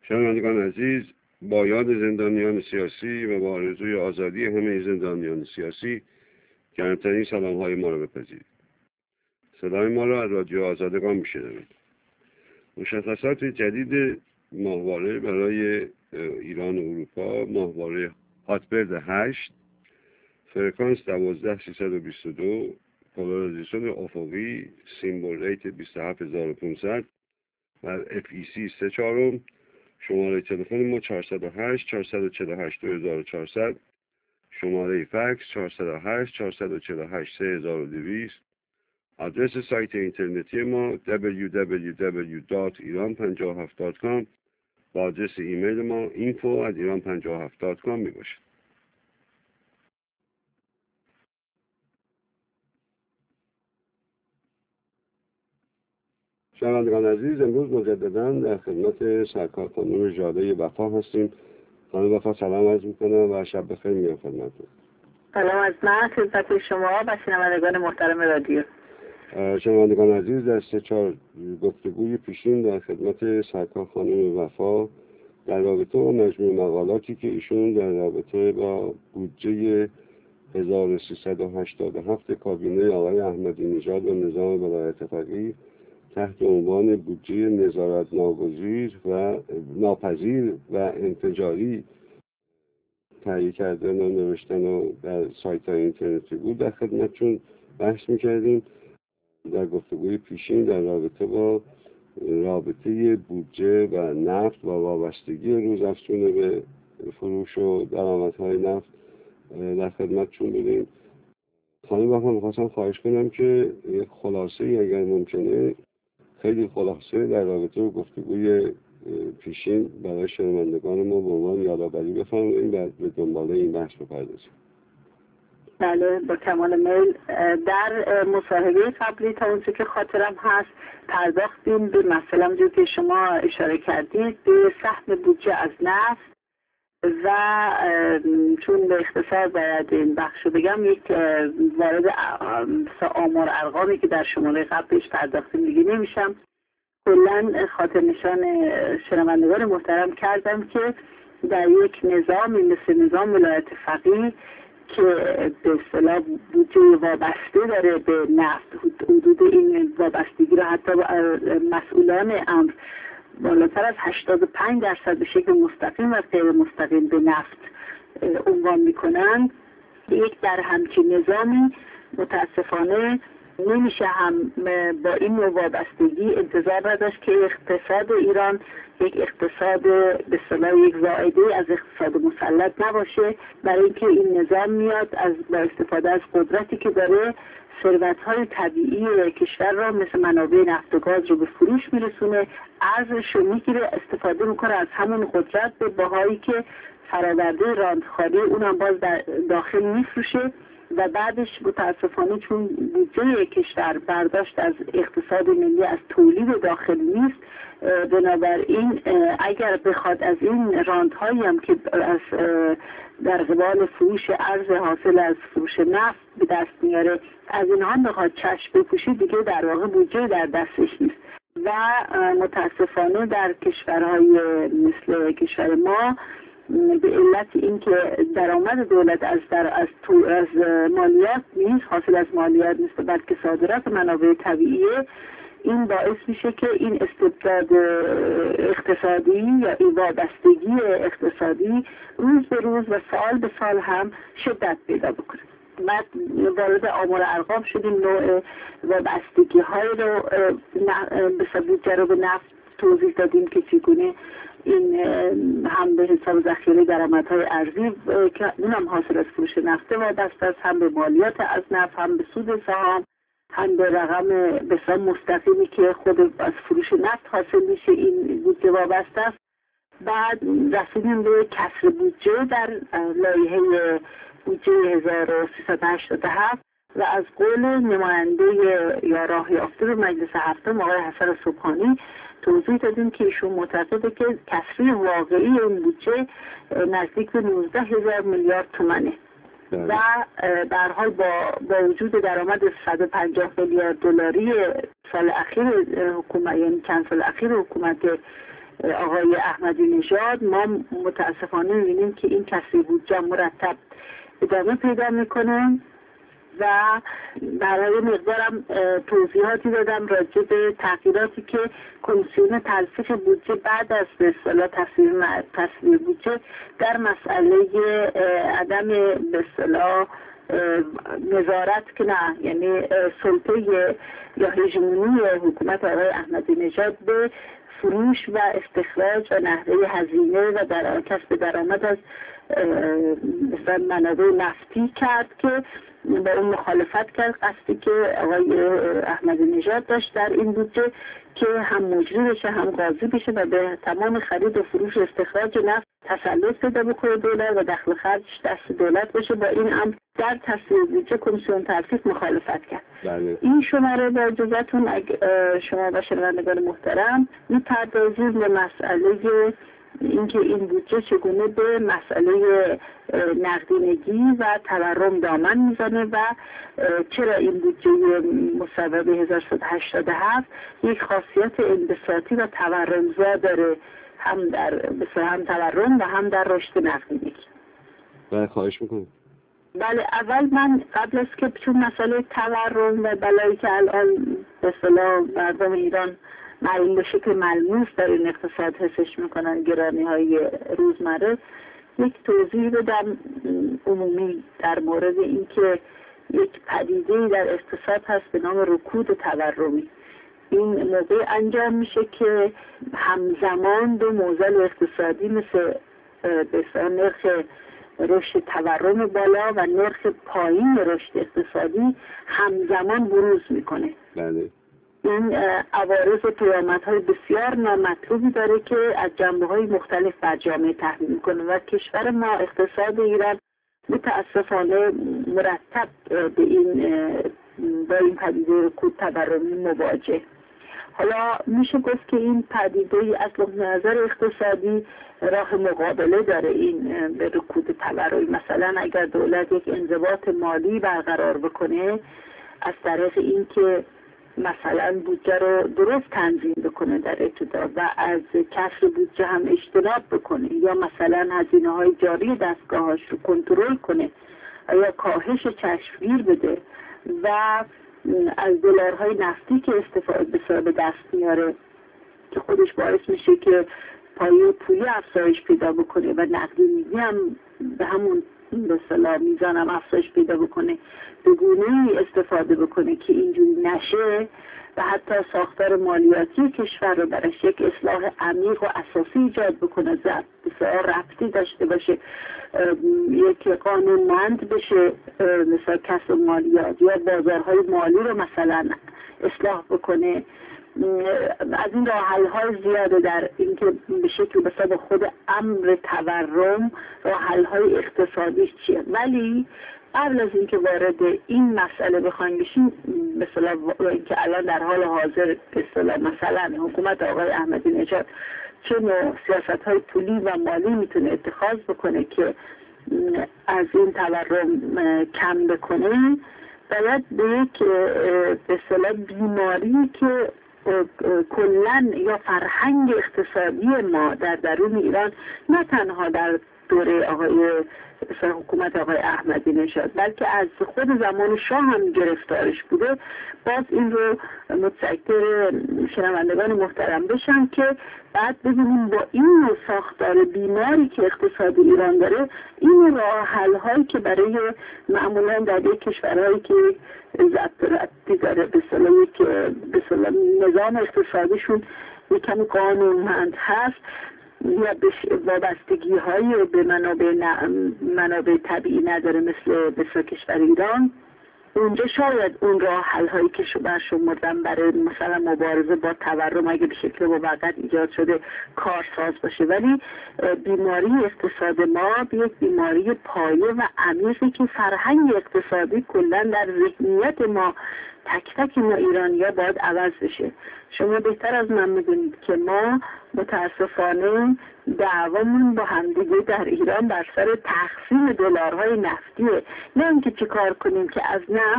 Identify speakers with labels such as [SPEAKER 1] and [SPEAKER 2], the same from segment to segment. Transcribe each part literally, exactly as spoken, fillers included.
[SPEAKER 1] شنوندگان عزیز، با یاد زندانیان سیاسی و با آرزوی آزادی همه زندانیان سیاسی گرمترین سلام‌های ما را بپذیرید. صدای ما را از رادیو آزادگان میشنوید. مشخصات جدید ماهواره برای ایران و اروپا: ماهواره هاتبرد هشت، فرکانس دوازده سیصد و بیست و دو، پولارایزیشن افقی، سیمبل ریت بیست و هفت هزار و پانصد و اف ای سی سه چهارم. شماره تلفن ما چهارصد و هشت چهارصد و چهل و هشت دو هزار و چهارصد، شماره فکس چهارصد و هشت چهارصد و چهل و هشت سه هزار و دویست. آدرس سایت اینترنتی ما دبلیو دبلیو دبلیو دات ایران پنجاه و هفت دات کام و آدرس ایمیل ما اینفو ات ایران پنجاه و هفت دات کام می باشد. شنوندگان عزیز، امروز مجددا در خدمت سرکار خانم ژاله وفا هستیم. خانم وفا سلام عرض میکنم و شب بخیر میگم خدمتتون.
[SPEAKER 2] سلام از من خدمت شما و شنوندگان محترم رادیو.
[SPEAKER 1] شنوندگان عزیز، در سه چهار گفتگوی پیشین در خدمت سرکار خانم وفا در رابطه با مجموع مقالاتی که ایشون در رابطه با بودجه هزار و سیصد و هشتاد و هفت کابینه آقای احمدی نژاد و نظام ولایت فقیه تحت عنوان بودجه نظارت ناگزیر و ناپذیر و انفجاری تهیه کردن و نوشتن و در سایت اینترنتی بود در خدمتشون بحث میکردیم. در گفتگوی پیشین در رابطه با رابطه بودجه و نفت و وابستگی روزافزون به فروش و درآمدهای نفت در خدمتشون بودیم. خانم وفا، میخواستم خواهش کنم که یک خلاصه اگر ممکنه، خیلی خلاصه در رابطه با گفتگوی پیشین برای شنوندگان ما به عنوان یادآوری بفرمایید و به دنباله این بحث بپردازیم.
[SPEAKER 2] بله، با کمال میل. در مصاحبه قبلی تا اونچه که خاطرم هست پرداختیم به مسئله همونجور که شما اشاره کردید به سهم بودجه از نفت و چون به اختصار باید این بخشو بگم، یک وارد آمار ارقامی که در شماره قبلش پرداختیم دیگه نمیشم. کلا خاطر نشان شنوندگان محترم کردم که در یک نظامی مثل نظام ولایت فقیه که به اصطلاح بودجه وابسته داره به نفت، حدود این وابستگی را حتی مسئولان امر بالاتر از هشتاد و پنج درصد به شکل مستقیم و غیر مستقیم به نفت عنوان میکنند، یک در همچین نظامی متاسفانه نمیشه هم با این وابستگی انتظار نداشت که اقتصاد ایران یک اقتصاد به اصطلاح یک زائده از اقتصاد مسلط نباشه، برای اینکه این نظام میاد از با استفاده از قدرتی که داره ثروت‌های طبیعی کشور را مثل منابع نفت و گاز رو به فروش میرسونه، ارزش رو میگیره، استفاده میکنه از همون قدرت به بهایی که فراورده راندخاری اونم باز در داخل میفروشه و بعدش متاسفانه چون بودجه کشور برداشت از اقتصاد ملی از تولید داخلی نیست، بنابراین اگر بخواد از این راندهایی هم که از در قبال فروش ارز حاصل از فروش نفت به دست میاره از اینها بخواد چشم بپوشه، دیگه در واقع بودجه در دستش نیست و متاسفانه در کشورهای مثل کشور ما به علت اینکه درآمد دولت از در از تو از مالیات نیست، حاصل از مالیات نیست بلکه صادرات منابع طبیعیه، این باعث میشه که این استبداد اقتصادی یا این وابستگی اقتصادی روز به روز و سال به سال هم شدت پیدا بکنه. بعد وارد آمار ارقام شدیم، نوع وابستگی های رو به بودجه رو به نفت توضیح دادیم که چگونه این هم به حساب ذخیره درآمدهای ارزی که اونم حاصل از فروش نفت وابسته است، هم به مالیات از نفت، هم به سود سهام، هم به رقم بسیار مستقیمی که خود از فروش نفت حاصل میشه، این بودجه وابسته است. بعد رسیدیم به کسر بودجه در لایحه بودجه هزار و سیصد و هشتاد و هفت و از قول نماینده یا راه یافته به مجلس هفتم آقای حسن صبحانی توضیح دادیم که ایشون معتقده که کسری واقعی این بودجه نزدیک به نوزده هزار میلیارد تومانه و به هر حال با با وجود درآمد صد و پنجاه میلیارد دلاری سال اخیر حکومت، یعنی چند سال اخیر حکومت آقای احمدی نژاد ما متاسفانه می‌بینیم که این کسری بودجه مرتب ادامه پیدا میکنه و برای مقدارم توضیحاتی دادم راجع به تغییراتی که کمیسیون تلفیق بودجه بعد از به اصطلاح تصویب تصویب بودجه در مسئله عدم به اصطلاح نظارت که نه، یعنی سلطه یا هژمونی حکومت آقای احمدی نژاد به فروش و استخراج و نحوه هزینه و در کسب درآمد از مثلا منابع نفتی کرد که با اون مخالفت کرد. قصدی که آقای احمدی نژاد داشت در این بودجه که هم مجری بشه هم قاضی بشه و به تمام خرید و فروش استخراج نفت تسلط پیدا بکنه دولت و دخل خرجش دست دولت بشه. با این هم در تصویب بودجه کمیسیون تلفیق مخالفت کرد.
[SPEAKER 1] بله. این
[SPEAKER 2] شماره با اجازهتون شما و شنوندگان محترم می‌پردازیم به مسئله اینکه این بودجه چگونه به مسئله نقدینگی و تورم دامن میزنه و چرا این بودجه مصوبه هزار و سیصد و هشتاد و هفت یک خاصیت انبساطی و تورمزا داره، هم در بسیار هم تورم و هم در رشد نقدینگی.
[SPEAKER 1] بله خواهش میکنم.
[SPEAKER 2] بله، اول من قبل از که چون مسئله تورم و بلایی که الان به اصطلاح مردم ایران معلوم به شکل ملموس در این اقتصاد حسش میکنن، گرانی های روزمره، یک توضیح بدم عمومی در مورد اینکه یک پدیده در اقتصاد هست به نام رکود تورمی. این موقع انجام میشه که همزمان دو معضل اقتصادی مثل بسیار نرخ رشد تورم بالا و نرخ پایین رشد اقتصادی همزمان بروز میکنه.
[SPEAKER 1] بله.
[SPEAKER 2] این عوارض و پیامدهای بسیار نامطلوبی داره که از جنبه‌های مختلف بر جامعه تحمیل میکنه و کشور ما، اقتصاد ایران متاسفانه مرتب به این با این پدیده رکود تورمی مواجه. حالا میشه گفت که این پدیده از نظر اقتصادی راه مقابله داره این به رکود تورمی. مثلا اگر دولت یک انضباط مالی برقرار بکنه از طریق اینکه مثلا بودجه رو درست تنظیم بکنه در ابتدا و از کسر بودجه هم اجتناب بکنه، یا مثلا هزینه های جاری دستگاهاش رو کنترل کنه یا کاهش چشمگیر بده و از دلارهای نفتی که استفاده بسیار به دست میاره که خودش باعث میشه که پایه پولی افزایش پیدا بکنه و نقدینگی هم به همون به اصطلاح میزان هم افزایش پیدا بکنه، به گونه‌ای استفاده بکنه که اینجوری نشه و حتی ساختار مالیاتی کشور رو برش یک اصلاح عمیق و اساسی ایجاد بکنه، بسیار ربطی داشته باشه، یک قانونمند بشه مثلا کسب مالیات یا بازارهای مالی رو مثلا اصلاح بکنه. از این راه حل های زیاده در اینکه به شکل بسیار خود امر تورم راه حل های اقتصادیش چیه. ولی قبل از اینکه وارد این مسئله بخوایم بشیم، مثلا اینکه الان در حال حاضر مثلا مثلا حکومت آقای احمدی نژاد چه نوع سیاست های پولی و مالی میتونه اتخاذ بکنه که از این تورم کم بکنه، باید به یک به اصطلاح بیماری که کلن یا فرهنگ اقتصادی ما در درون ایران، نه تنها در دوره آقای حکومت آقای احمدی نژاد بلکه از خود زمان شاه هم گرفتارش بوده، باز این رو متذکر شنوندگان محترم بشم که بعد ببینیم با این ساختار بیماری که اقتصاد ایران داره، این راه حل هایی که برای معمولا در یک کشورهایی که ضبط ربطی داره به اصطلاح یک به اصطلاح نظام اقتصادیشون یکم قانونمند هست یا وابستگی های به منابع, منابع طبیعی نداره مثل بسیار کشور ایران، اونجا شاید اون راه حل هایی که شما شمردن برای مثلا مبارزه با تورم اگه به شکل موقت ایجاد شده کارساز باشه. ولی بیماری اقتصاد ما به یک بیماری پایه و عمیقی که فرهنگ اقتصادی کلا در ذهنیت ما تک تک ما ایرانی‌ها باید عوض بشه. شما بهتر از من میدونید که ما متاسفانه دعوامون با همدیگه در ایران بر سر تقسیم دلارهای نفتیه، نه اینکه چه کار کنیم که از نفت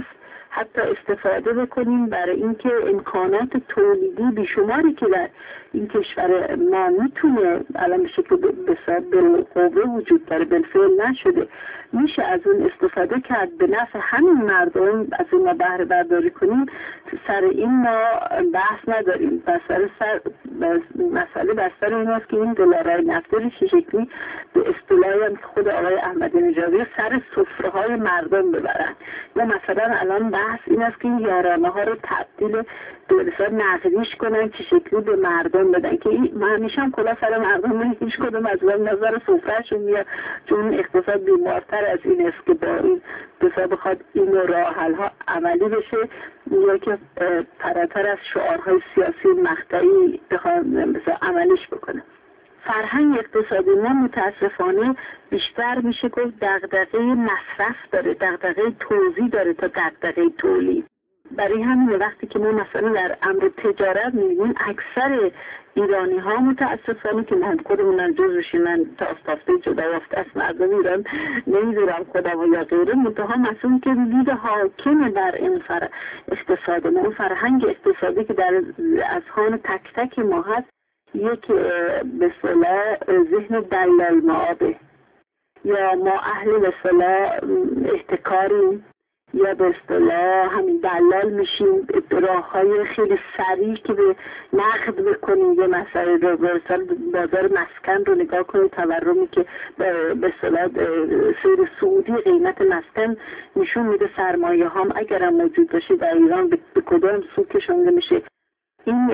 [SPEAKER 2] حتی استفاده بکنیم برای اینکه امکانات تولیدی بیشماری که در این کشور ما میتونه الان به شکل بالقوه وجود داره، بالفعل نشده، میشه از اون استفاده کرد به نفع همین مردم، از اون ما بهره برداری کنیم. سر این ما بحث نداریم. بسر سر مسئله بستر این است که این دلارای نفتی چه شکلی به اصطلاحی هم که خود آقای احمدی نژادی سر سفره های مردم ببرن. یا مثلا الان بحث این است که این یارانه ها رو تبدیل به نقدیش کنن که شکلی به مردم بدن که من همیشه هم کلا سر مردم نه، هیچ کدوم از اون نظر سفرهشون میاد، چون اقتصاد بیمارتر از این است که با این بسا بخواد این راه حل ها عملی بشه یا که فراتر از شعارهای سیاسی مقطعی بخواد بسا عملیش بکنه. فرهنگ اقتصادی ما متاسفانه بیشتر میشه گفت دغدغه مصرف داره، دغدغه توزیع داره تا دغدغه تولید. برای همین وقتی که ما مثلا در امر تجارت می‌بینیم اکثر ایرانی ها متاسفانه که من خودمون جزوشی، من تا استافته جدا یافته از مردم ایران نمیدونم خودم و یا غیره، منتها مسئول که دید حاکم بر این فر اقتصاد ما، اون فرهنگ اقتصادی که در اذهان تک تک ما هست، یک به اصطلاح ذهن دلال معابه، یا ما اهل به اصطلاح احتکاریم، یا به اصطلاح همین دلال میشیم، راه‌های خیلی سریع که به نقد بکنیم یه مسئله رو، به اصطلاح بازار مسکن رو نگاه کنیم، تورمی که به اصطلاح سیر سعودی قیمت مسکن نشون میده سرمایه هم اگرم موجود باشه در ایران به کدام سو کشونده میشه. این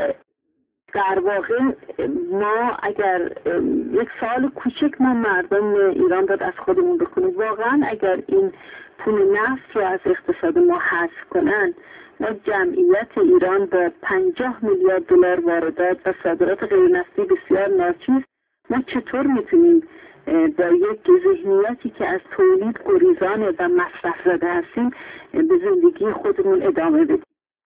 [SPEAKER 2] در واقع ما اگر یک سال کوچک ما مردم ایران داد از خودمون بکنیم، واقعا اگر این پول نفت رو از اقتصاد ما حذف کنن، ما جمعیت ایران با پنجاه میلیارد دلار واردات و صادرات غیر نفتی بسیار ناچیز، ما چطور میتونیم با یک ذهنیتی که از تولید گریزانه و مصرف زده هستیم به زندگی خودمون ادامه بدیم؟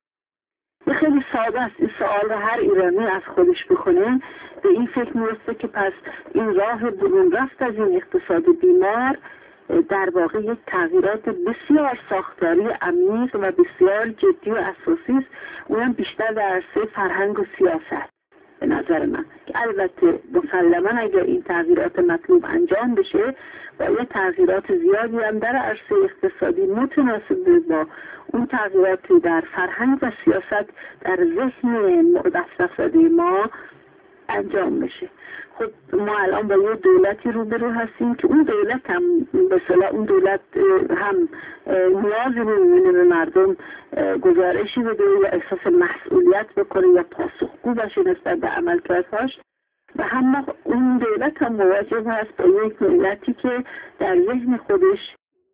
[SPEAKER 2] خیلی ساده است. این سوال رو هر ایرانی از خودش بکنه به این فکر میرسه که پس این راه برون رفت از این اقتصاد بیمار در واقع یک تغییرات بسیار ساختاری عمیق و بسیار جدی و اساسی است، اونم بیشتر در عرصه فرهنگ و سیاست به نظر من، که البته مسلما اگر این تغییرات مطلوب انجام بشه و یه تغییرات زیادی هم در عرصه اقتصادی متناسب با اون تغییراتی در فرهنگ و سیاست در ذهن مصرف زده ما انجام بشه. خب ما الان با یه دولتی روبرو هستیم که اون دولت هم به اصطلاح اون دولت هم نیازی رو می‌بینه به مردم گزارشی بده یا احساس مسئولیت بکنه یا پاسخگو باشه نسبت به عملکردهاش، و هم اون دولت هم مواجه هست با یک ملتی که در ذهن خودش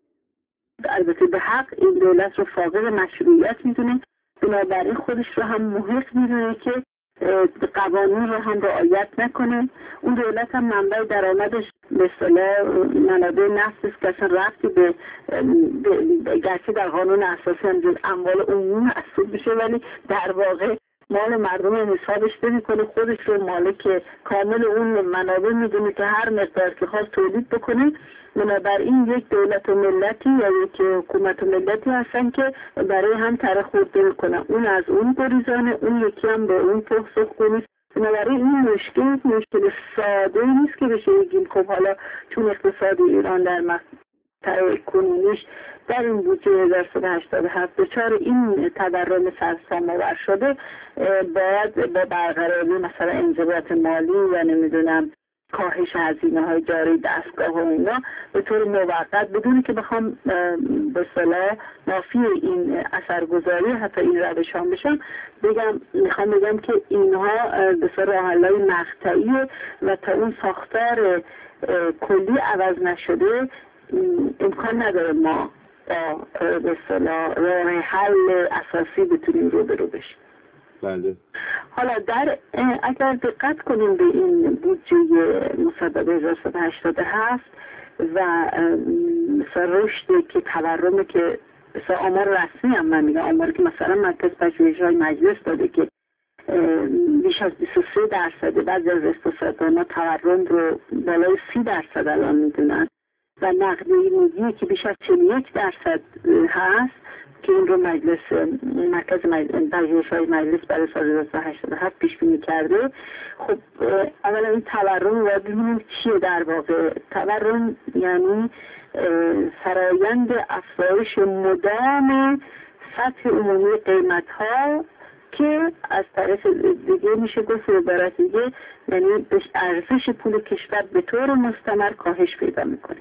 [SPEAKER 2] البته به حق این دولت رو فاقد مشروعیت میدونه، بنابراین خودش رو هم محق میدونه که قوانین رو هم رعایت نکنه. اون دولت هم منبع درآمدش به اصطلاح منابع نفت است که اصلا رفتی به گرچه در قانون اساسی هم اموال عمومی محسوب بشه، ولی در واقع مال مردم هم حسابش نمی‌کنه، خودش رو مالک کامل اون منابع میدونه که هر مقدار که خواست تولید بکنه. بنابراین یک دولت و ملتی یا یک حکومت و ملتی هستن که برای هم تره خورده میکنن، اون از اون گریزانه، اون یکی هم به اون پاسخگو نیست. بنابراین این مشکل مشکل ساده نیست که بشه بگیم خب حالا چون اقتصاد ایران در مقطع کنونیش در این بودجه هزار و سیصد و هشتاد و هفت دچار این تورم سرسام‌آور شده، باید با برقراری مثلا انضباط مالی و نمیدونم کاهش هزینه های جاری دستگاه و اینا به طور موقت بدونی که بخوام به اصطلاح نافی این اثرگذاری حتی این روش هم بشم، بگم میخوام بگم که اینها به صورت راه‌حل‌های مقطعیه و تا اون ساختار کلی عوض نشده امکان نداره ما به اصطلاح راه حل اساسی بتونیم رو به رو بشیم.
[SPEAKER 1] بله.
[SPEAKER 2] حالا در اگر دقت کنیم به این بودجه مصدق هزار و سیصد و هشتاد و هفت و مثلا رشدی که تورمی که مثلا آمار رسمی هم من میگم، آماری که مثلا مرکز پژوهش‌های مجلس داده که بیش از بیست و سه درصد، بعضی از اقتصاددان‌ها تورم رو بالای سی درصد الان میدونن و نقدینگی که بیش از چهل و یک درصد هست که این رو مجلس مرکز پژوهش‌های مجلس برای سال هزار و سیصد و هشتاد و هفت پیش بینی کرده. خب اولا این تورم رو ببینیم چیه در واقع. تورم یعنی فرایند افزایش مدام سطح عمومی قیمت ها که از طرف دیگه میشه گفت به عبارت دیگه یعنی ارزش پول کشور به طور مستمر کاهش پیدا میکنه.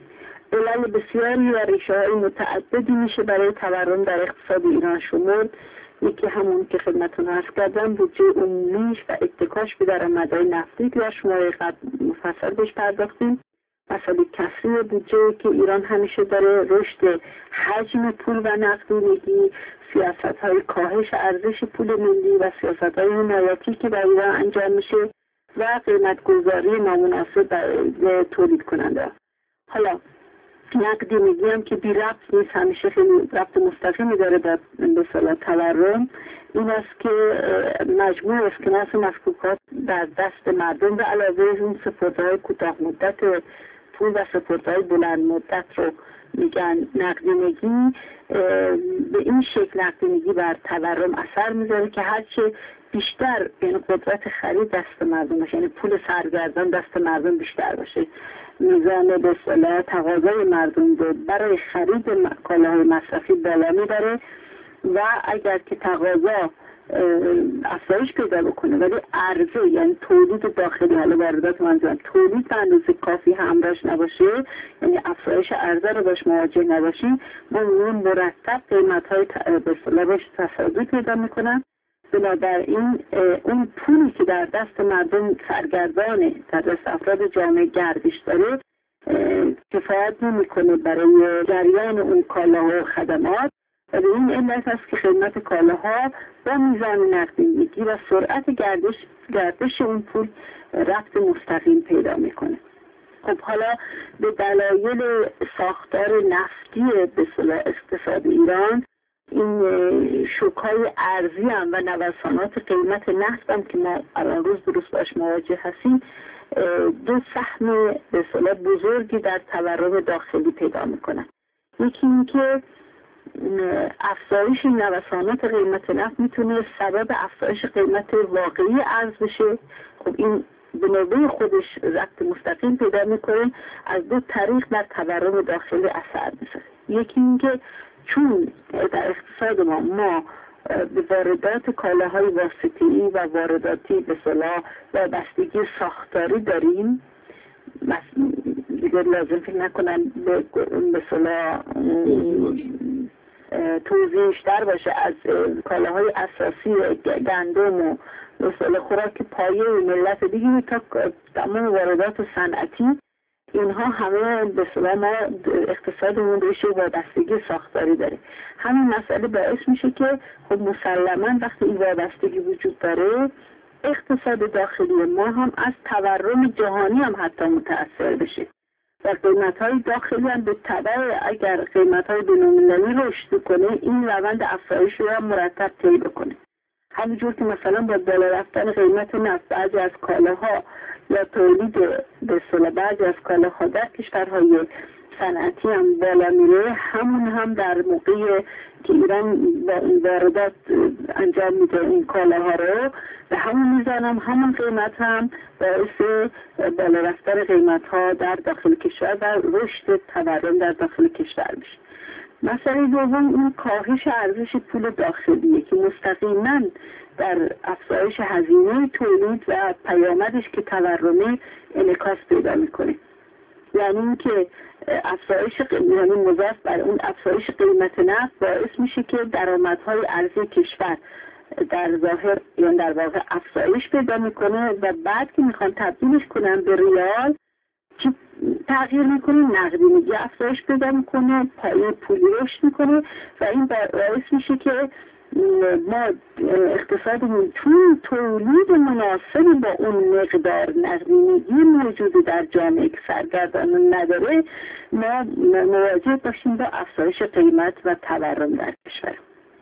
[SPEAKER 2] علل بسیاری و ریشه های متعددی میشه برای تورم در اقتصاد ایران شمرد. یکی همون که خدمتتون عرض کردم بودجه عمومیش و اتکاش به درآمدهای نفتی که در شماره قبل مفصل بهش پرداختیم. مسئله کسری بودجه که ایران همیشه داره، رشد حجم پول و نقدینگی، سیاست‌های کاهش ارزش پول ملی و سیاست‌های حمایتی که در ایران انجام میشه و قیمت‌گذاری نامناسب برای تولید کننده. حالا نقدینگی هم که بی ربط نیست، همیشه خیلی ربط مستقیمی داره به اصطلاح تورم. این است که مجموع اسکناس مفکوکات در دست مردم به علاوه اون سپرده‌های کوتاه مدت پول و سپرده‌های بلند مدت رو میگن نقدینگی. به این شکل نقدینگی بر تورم اثر میذاره که هرچه بیشتر این قدرت خرید دست مردم باشه، یعنی پول سرگردان دست مردم بیشتر باشه، میزان به اصطلاح تقاضای مردم رو برای خرید کالاهای مصرفی بالا میبره و اگر که تقاضا افزایش پیدا بکنه ولی عرضه یعنی تولید داخلی، حالا واردات منظورم، تولید به اندازه کافی همراهش نباشه، یعنی افزایش عرضه رو باش مواجه نباشیم، ما مرتب قیمت‌های به اصطلاح باش تصاعدی پیدا میکنن. بنابراین اون پولی که در دست مردم سرگردانه، در دست افراد جامعه گردش داره، کفایت نمیکنه برای جریان اون کالاها و خدمات و به این علت است که خدمت کالاها با میزان نقدینگی و سرعت گردش گردش اون پول ربط مستقیم پیدا میکنه. خب حالا به دلایل ساختار نفتی به اصطلاح اقتصاد ایران، این شوک‌های ارزی هم و نوسانات قیمت نفت هم که ما الان روز درست باش مواجه هستیم، دو سهم به اصطلاح بزرگی در تورم داخلی پیدا میکنن. یکی این که افزایش نوسانات قیمت نفت میتونه سبب افزایش قیمت واقعی ارز بشه. خب این به نوبه خودش ربط مستقیم پیدا میکنه، از دو طریق در تورم داخلی اثر میذاره. یکی این که چون در اقتصاد ما ما به واردات کالاهای واسطه‌ای و وارداتی به اصطلاح وابستگی ساختاری داریم، دیگه لازم فکر نکنم به اصطلاح توضیحش در باشه، از کالاهای اساسی گندم و به اصطلاح خوراک پایه ملت دیگه تا تمام واردات صنعتی، اینها همه به اصطلاح ما اقتصادمون روش وابستگی ساختاری داره. همین مسئله باعث میشه که خب مسلماً وقتی این وابستگی وجود داره، اقتصاد داخلی ما هم از تورم جهانی هم حتی متأثر بشه و قیمت‌های داخلی هم به تبع اگر قیمت‌های بین‌المللی رشد کنه، این روند افزایش رو هم مرتب طی بکنه. همینجور که مثلا با بالا رفتن قیمت نفت بعضی از کالاها یا تولید به اصطلاح بعضی از کالاها در کشورهای صنعتی هم بالا میره، همون هم در موقعی که ایران با این واردات انجام میده این کالاها رو به همون میزان هم همون قیمت هم باعث بالا رفتن قیمت ها در داخل کشور و رشد تورم در داخل کشور میشه. مسئله دوم این کاهش ارزش پول داخلیه که مستقیما در افزایش هزینه تولید و پیامدش که تورمی انعکاس پیدا میکنه. یعنی اینکه افزایش یعنی مضاف بر اون افزایش قیمت نفت باعث میشه که درآمدهای ارزی کشور در ظاهر یا در واقع افزایش پیدا میکنه و بعد که میخوان تبدیلش کنن به ریال چی تغییر میکنه، نقدینگی افزایش پیدا میکنه، پایه پولی رشد میکنه و این باعث میشه که ما اقتصادمون چون تولید مناسبی با اون مقدار نقدینگی موجود در جامعه که سرگردان نداره، ما مواجه باشیم با افزایش قیمت و تورم در کشور.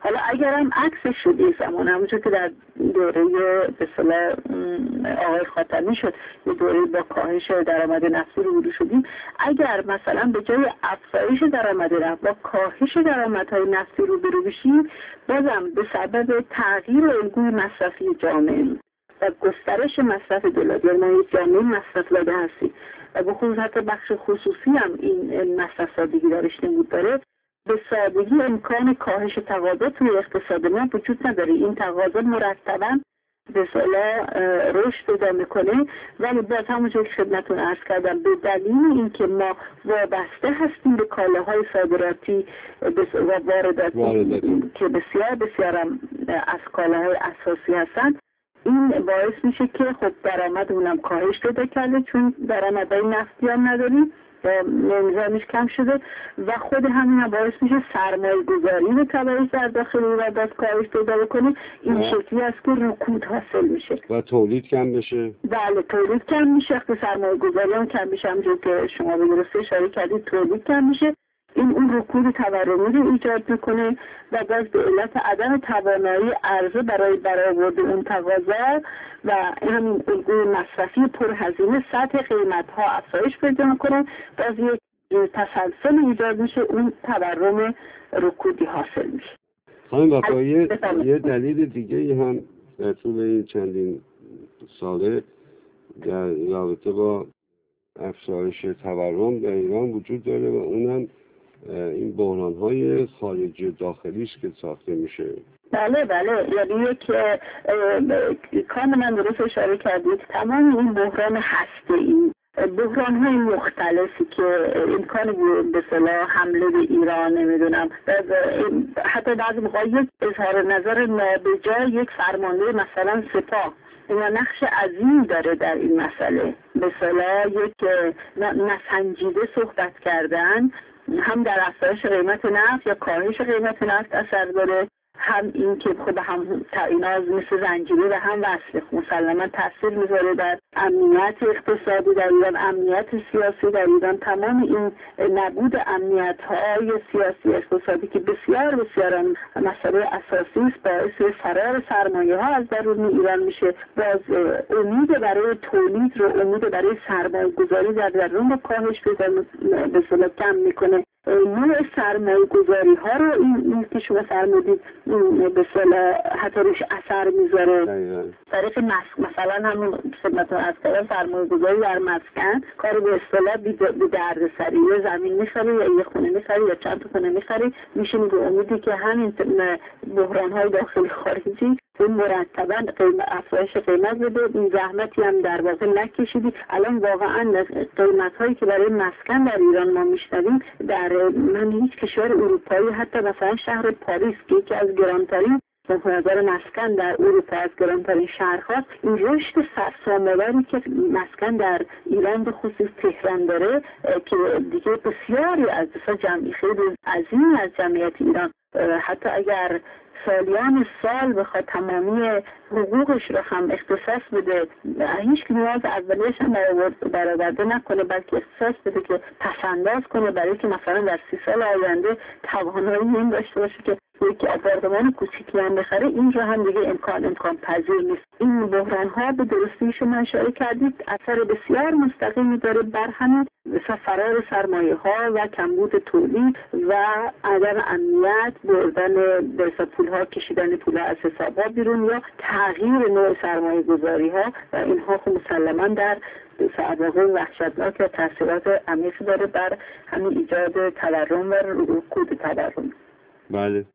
[SPEAKER 2] حالا اگرم عکسش شد یه زمان، همونجور که در دوره به اصطلاح آقای خاتمی شد یه دوره با کاهش درآمد نفتی روبرو شدیم، اگر مثلا به جای افزایش درآمد نفت با کاهش درآمدهای نفتی روبرو بشیم، بازم به سبب تغییر الگوی مصرفی جامعه و گسترش مصرف دولت، یعنی ما یک جامعه مصرف زده هستیم و به خصوص حتی بخش خصوصی هم این مصرف زدگی درش نمود داره، به سادگی امکان کاهش تقاضا توی اقتصاد ما وجود نداره. این تقاضا مرتباً به اصطلاح رشد ادامه کنه، ولی باز همونجور که خدمتتون عرض کردم به دلیل اینکه ما وابسته هستیم به کالاهای صادراتی و وارداتی که بسیار بسیار هم از کالاهای اساسی هستن، این باعث میشه که خب درآمدمون هم کاهش پیدا کرده، چون درآمدهای نفتی هم نداریم و نظامش کم شده و خود همین هم باعث میشه سرمایه گذاری به تبعیض در داخل ایران کاهش پیدا بکنه. این شکلی است که رکود حاصل میشه و
[SPEAKER 1] تولید کم بشه.
[SPEAKER 2] بله تولید کم میشه، سرمایه گذاری هم کم میشه، همونجور که شما به درستی اشاره کردید تولید کم میشه. این اون رکود تورمی رو ایجاد میکنه و باز به علت عدم توانایی عرضه برای برآورد اون تقاضا و همین الگوی مصرفی پرهزینه سطح قیمت ها افزایش پیدا میکنه، باز یک تسلسل ایجاد میشه، اون تورم رکودی حاصل میشه.
[SPEAKER 1] خانم وفایی، یه دلیل دیگه هم در طول این چندین ساله در رابطه با افزایش تورم در ایران وجود داره و اونم این بحران‌های خارجی داخلیش که ساخته میشه.
[SPEAKER 2] بله بله، یعنی یک کاملا درست اشاره کردید، تمام این بحران هسته‌ای، بحران‌های مختلفی که امکان به اصطلاح حمله به ایران نمیدونم، حتی بعضی موقع یک اظهار نظر نابجا یک فرمانده مثلا سپاه اینا نقش عظیم داره در این مسئله، به اصطلاح یک نسنجیده صحبت کردن، هم در افزایش قیمت نفت یا کاهش قیمت نفت اثر داره، هم این که خب هم اینا مثل زنجیره و هم وصله مسلما تاثیر میذاره در امنیت اقتصادی در ایران، امنیت سیاسی در ایران. تمام این نبود امنیت های سیاسی اقتصادی که بسیار بسیار مسئله اساسی است، باعث فرار سرمایه ها از درون ایران میشه، باز امید برای تولید رو، امید برای سرمایه گذاری در درون رو کاهش پیدا به اصطلاح کم میکنه. نوع سرمایه گذاری ها رو این, این که شما فرمودید به اصطلاح حتی روش اثر میذاره. طریق مثلا همون خدمتتون عرض کردم سرمایه گذاری در مسکن، کار به اصطلاح بی دردسری، یه زمین میخری یا یه خونه میخری یا چند تا خونه میخری، میشین به امیدی که همین بحران های داخلی خارجی این مرتبا افزایش قیمت بده، این زحمتی هم در واقع نکشیدی. الان واقعا قیمت هایی که برای مسکن در ایران ما میشنویم در من هیچ کشور اروپایی، حتی مثلا شهر پاریس که یکی از گرانترین به نظر مسکن در اروپا از گرانترین شهرهاست، این رشد سرسام‌آوری که مسکن در ایران به خصوص تهران داره که دیگه بسیاری از جمعی خیلی عظیمی از جمعیت ایران حتی اگر سالیان سال بخواد تمامی حقوقش رو هم اختصاص بده، هیچ نیاز اولیش هم برآورده نکنه، بلکه اختصاص بده که پسنداز کنه برای که مثلا در سی سال آینده توانایی این داشته باشه که یک آپارتمان کوچیکی هم بخره. این رو هم دیگه امکان امکان پذیر نیست. این بحران ها به درستی شما اشاره کردید اثر بسیار مستقیمی داره بر همین فرار سرمایه ها و کمبود تولید و عدم امنیت، بردن به پول ها، کشیدن پول ها از حساب ها بیرون یا تغییر نوع سرمایه گذاری ها و اینها خب مسلما در سابقه وحشتناک و تاثیرات عمیقی داره بر همین ایجاد تورم و رکود تورم.
[SPEAKER 1] بله.